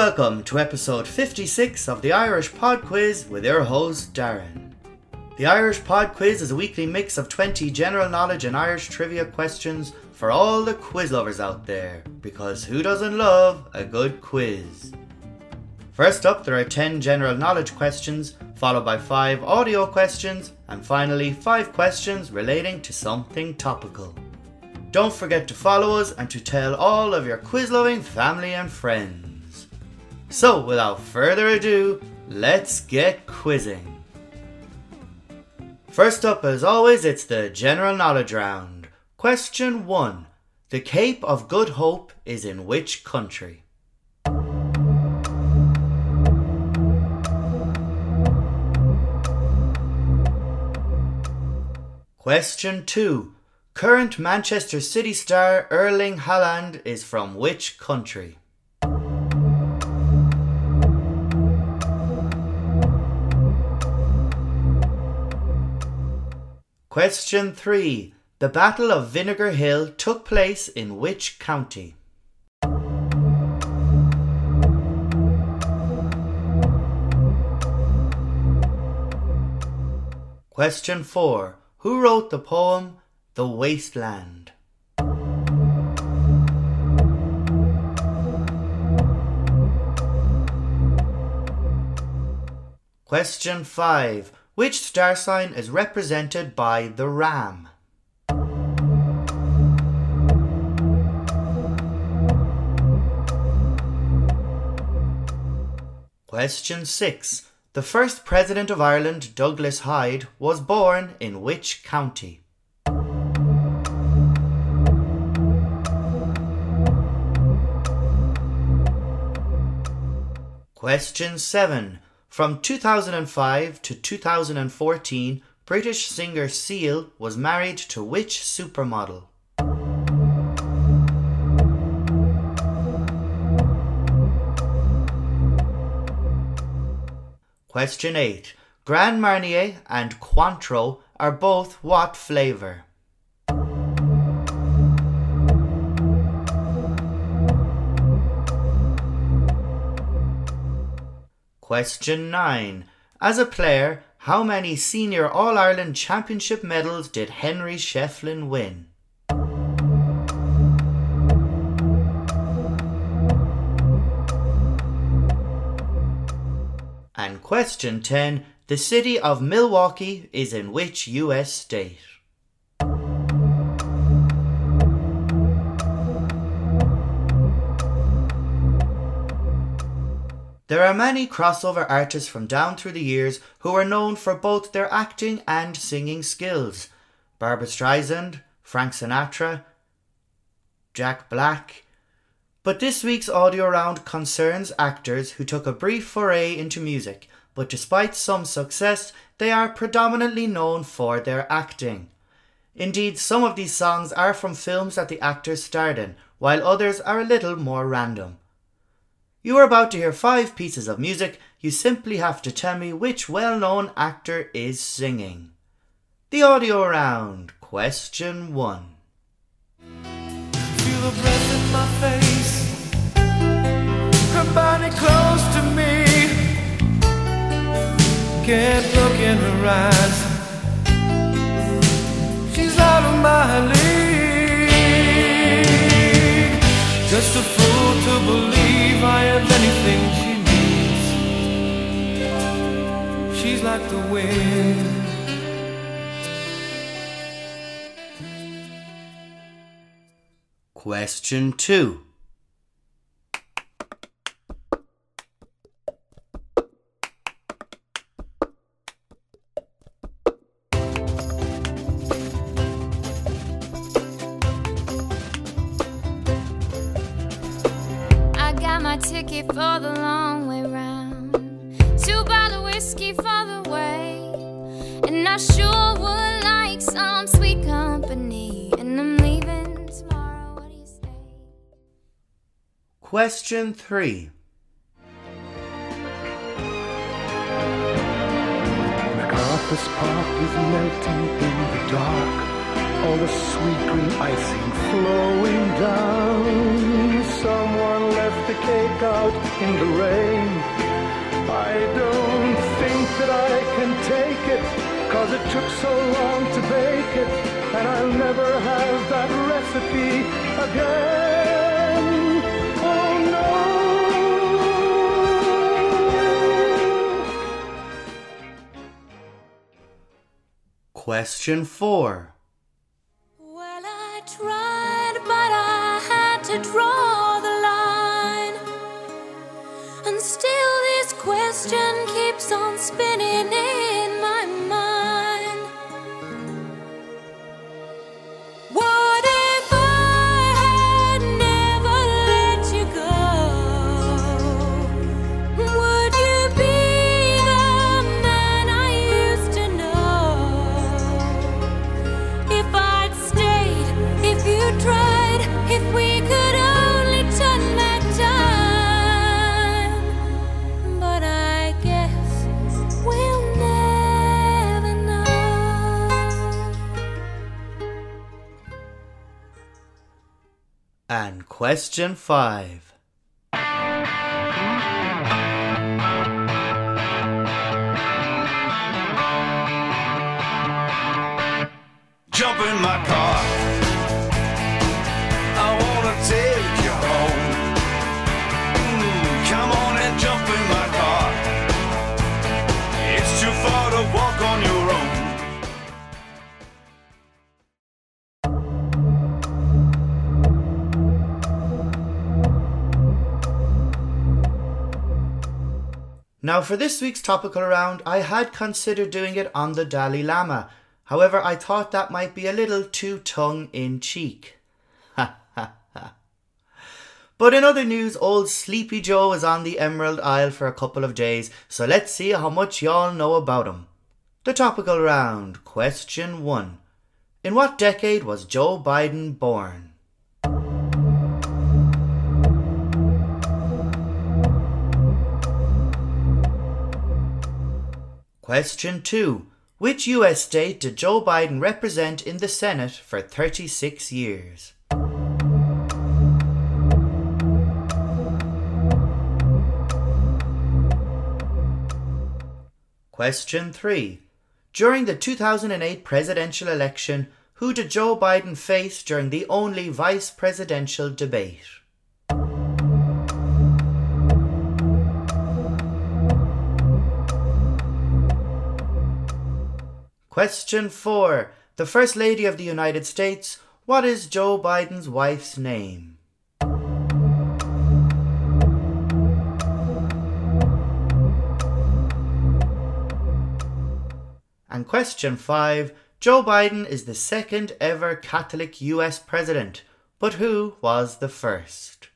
Welcome to episode 56 of the Irish Pod Quiz with your host Darren. The Irish Pod Quiz is a weekly mix of 20 general knowledge and Irish trivia questions for all the quiz lovers out there, because who doesn't love a good quiz? First up, there are 10 general knowledge questions, followed by 5 audio questions, and finally 5 questions relating to something topical. Don't forget to follow us and to tell all of your quiz-loving family and friends. So, without further ado, let's get quizzing. First up, as always, it's the general knowledge round. Question 1. The Cape of Good Hope is in which country? Question 2. Current Manchester City star Erling Haaland is from which country? Question 3. The Battle of Vinegar Hill took place in which county? Question 4. Who wrote the poem The Wasteland? Question 5. Which star sign is represented by the ram? Question 6. The first President of Ireland, Douglas Hyde, was born in which county? Question 7. From 2005 to 2014, British singer Seal was married to which supermodel? Question 8. Grand Marnier and Cointreau are both what flavour? Question 9. As a player, how many Senior All-Ireland Championship medals did Henry Shefflin win? And question 10. The city of Milwaukee is in which US state? There are many crossover artists from down through the years who are known for both their acting and singing skills. Barbra Streisand, Frank Sinatra, Jack Black. But this week's audio round concerns actors who took a brief foray into music, but despite some success, they are predominantly known for their acting. Indeed, some of these songs are from films that the actors starred in, while others are a little more random. You are about to hear 5 pieces of music. You simply have to tell me which well-known actor is singing. The audio round. Question 1. Feel the breath in my face, her body close to me. Can't look in her eyes, she's out of my league. Just a fool to believe I have anything she needs. She's like the wind. Question 2. I got my ticket for the long way round, 2 bottles of whiskey for the way, and I sure would like some sweet company, and I'm leaving tomorrow. What do you say? Question 3. MacArthur's Park is melting in the dark. all the sweet green icing flowing down. Someone left the cake out in the rain. I don't think that I can take it, 'cause it took so long to bake it, and I'll never have that recipe again. Oh no. Question 4. Well, I tried, but I had to draw the line. And still this question keeps on spinning in my mind. What if I had never let you go? Would you be the man I used to know? If I'd stayed, if you tried, if we could only turn back time. But I guess we'll never know. And question 5. Jump in my car, I wanna take you home. Come on and jump in my car, it's too far to walk on your own. Now for this week's topical round, I had considered doing it on the Dalai Lama. However, I thought that might be a little too tongue-in-cheek. Ha ha ha. But in other news, old Sleepy Joe is on the Emerald Isle for a couple of days, so let's see how much y'all know about him. The topical round, question 1. In what decade was Joe Biden born? Question 2. Which US state did Joe Biden represent in the Senate for 36 years? Question 3. During the 2008 presidential election, who did Joe Biden face during the only vice presidential debate? Question 4. The First Lady of the United States, what is Joe Biden's wife's name? And question 5. Joe Biden is the second ever Catholic US president, but who was the first?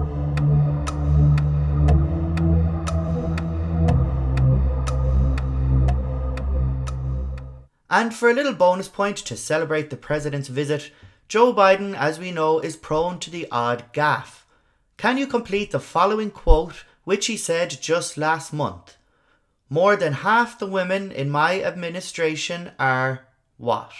And for a little bonus point to celebrate the president's visit, Joe Biden, as we know, is prone to the odd gaffe. Can you complete the following quote, which he said just last month? More than half the women in my administration are what?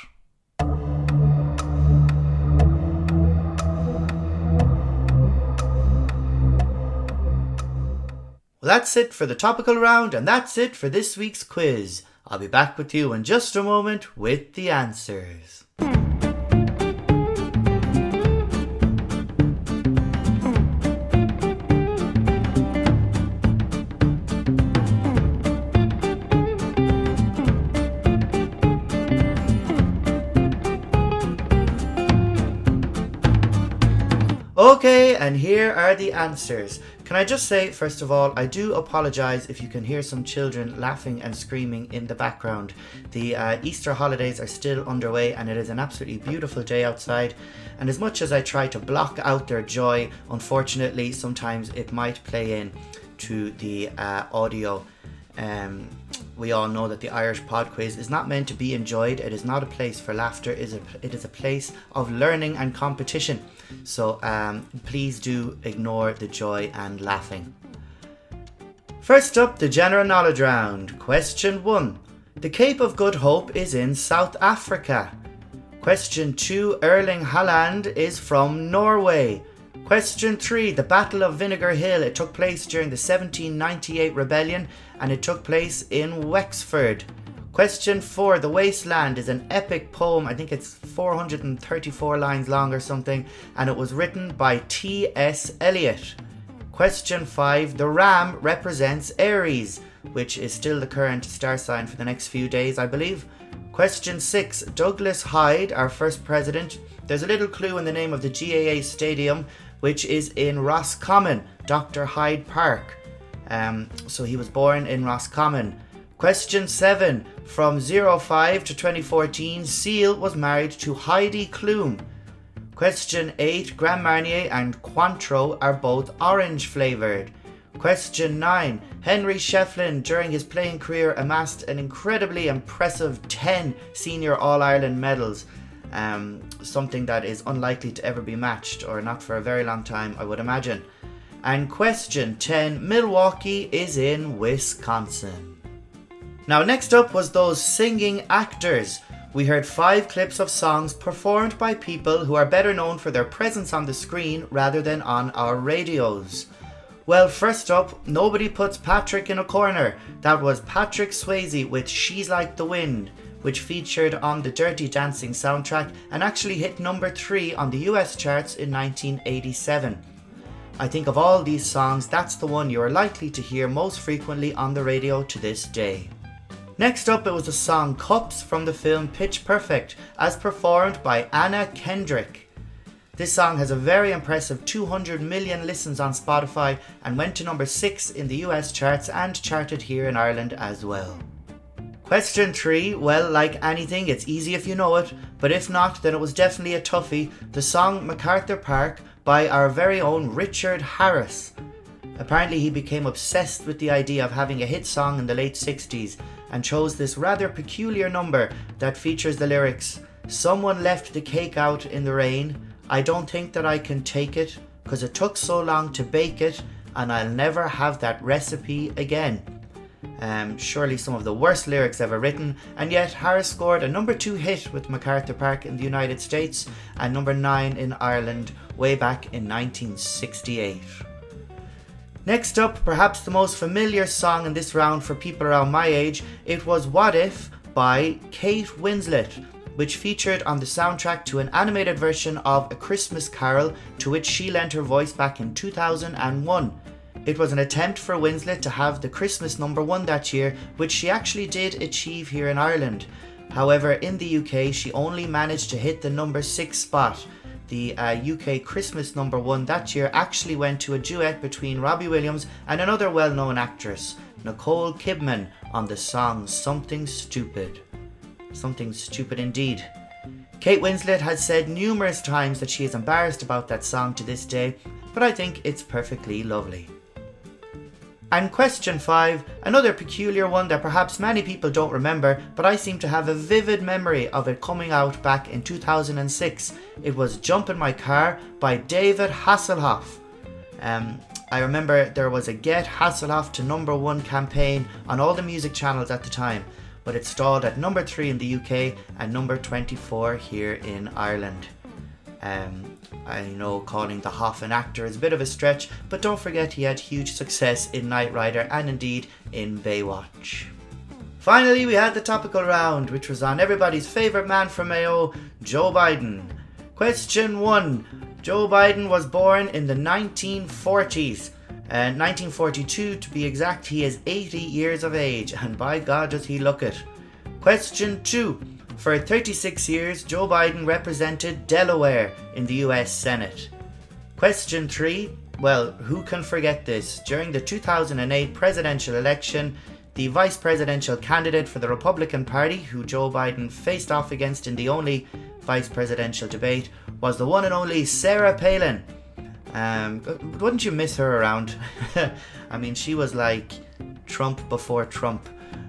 Well, that's it for the topical round, and that's it for this week's quiz. I'll be back with you in just a moment with the answers. Okay, and here are the answers. Can I just say, first of all, I do apologise if you can hear some children laughing and screaming in the background. The Easter holidays are still underway and it is an absolutely beautiful day outside. And as much as I try to block out their joy, unfortunately, sometimes it might play in to the audio. We all know that the Irish Pod Quiz is not meant to be enjoyed. It is not a place for laughter. It is a place of learning and competition. So please do ignore the joy and laughing. First up, the general knowledge round. Question 1. The Cape of Good Hope is in South Africa. Question 2, Erling Haaland is from Norway. Question 3, the Battle of Vinegar Hill. It took place during the 1798 rebellion and it took place in Wexford. Question 4, The Wasteland is an epic poem. I think it's 434 lines long or something, and it was written by T.S. Eliot. Question 5, the ram represents Aries, which is still the current star sign for the next few days, I believe. Question 6, Douglas Hyde, our first president. There's a little clue in the name of the GAA stadium, which is in Roscommon, Dr. Hyde Park. So he was born in Roscommon. Question 7, from 05 to 2014, Seal was married to Heidi Klum. Question 8, Grand Marnier and Cointreau are both orange flavoured. Question 9, Henry Shefflin during his playing career amassed an incredibly impressive 10 senior All-Ireland medals. Something that is unlikely to ever be matched, or not for a very long time, I would imagine. And question 10, Milwaukee is in Wisconsin. Now next up was those singing actors. We heard 5 clips of songs performed by people who are better known for their presence on the screen rather than on our radios. Well, first up, nobody puts Patrick in a corner. That was Patrick Swayze with She's Like the Wind, which featured on the Dirty Dancing soundtrack and actually hit number 3 on the US charts in 1987. I think of all these songs, that's the one you are likely to hear most frequently on the radio to this day. Next up, it was the song Cups from the film Pitch Perfect, as performed by Anna Kendrick. This song has a very impressive 200 million listens on Spotify and went to number 6 in the US charts and charted here in Ireland as well. Question 3, well, like anything, it's easy if you know it, but if not, then it was definitely a toughie. The song MacArthur Park by our very own Richard Harris. Apparently he became obsessed with the idea of having a hit song in the late 60s and chose this rather peculiar number that features the lyrics, "Someone left the cake out in the rain, I don't think that I can take it, 'cause it took so long to bake it, and I'll never have that recipe again." Surely some of the worst lyrics ever written, and yet Harris scored a number 2 hit with MacArthur Park in the United States and number 9 in Ireland way back in 1968. Next up, perhaps the most familiar song in this round for people around my age, it was What If by Kate Winslet, which featured on the soundtrack to an animated version of A Christmas Carol, to which she lent her voice back in 2001. It was an attempt for Winslet to have the Christmas number 1 that year, which she actually did achieve here in Ireland. However, in the UK, she only managed to hit the number 6 spot. The UK Christmas number 1 that year actually went to a duet between Robbie Williams and another well-known actress, Nicole Kidman, on the song Something Stupid. Something stupid indeed. Kate Winslet has said numerous times that she is embarrassed about that song to this day, but I think it's perfectly lovely. And question 5, another peculiar one that perhaps many people don't remember, but I seem to have a vivid memory of it coming out back in 2006. It was Jump in My Car by David Hasselhoff. I remember there was a Get Hasselhoff to number 1 campaign on all the music channels at the time, but it stalled at number 3 in the UK and number 24 here in Ireland. I know calling the Hoff an actor is a bit of a stretch, but don't forget he had huge success in Knight Rider and indeed in Baywatch. Finally, we had the topical round, which was on everybody's favourite man from Mayo, Joe Biden. Question 1. Joe Biden was born in the 1940s. 1942 to be exact. He is 80 years of age, and by God does he look it. Question 2. For 36 years, Joe Biden represented Delaware in the US Senate. Question 3. Well, who can forget this? During the 2008 presidential election, the vice presidential candidate for the Republican Party, who Joe Biden faced off against in the only vice presidential debate, was the one and only Sarah Palin. Wouldn't you miss her around? I mean, she was like Trump before Trump.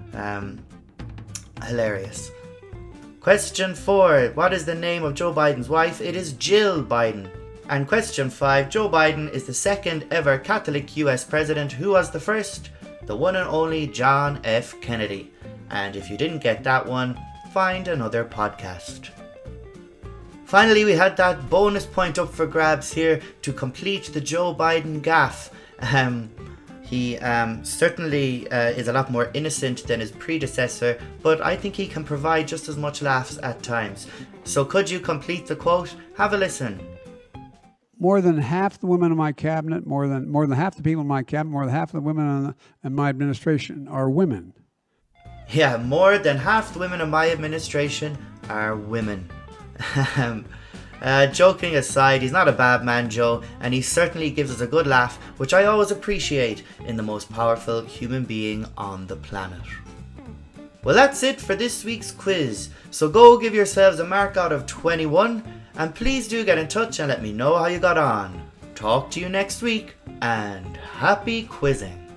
Hilarious. Question 4. What is the name of Joe Biden's wife? It is Jill Biden. And question 5. Joe Biden is the second ever Catholic US president. Who was the first? The one and only John F. Kennedy. And if you didn't get that one, find another podcast. Finally, we had that bonus point up for grabs here to complete the Joe Biden gaffe. He certainly is a lot more innocent than his predecessor, but I think he can provide just as much laughs at times. So could you complete the quote? Have a listen. More than half the women in my cabinet, more than half the people in my cabinet, more than half of the women in my administration are women. Yeah, more than half the women in my administration are women. Joking aside, he's not a bad man, Joe, and he certainly gives us a good laugh, which I always appreciate in the most powerful human being on the planet. Well, that's it for this week's quiz, so go give yourselves a mark out of 21, and please do get in touch and let me know how you got on. Talk to you next week, and happy quizzing.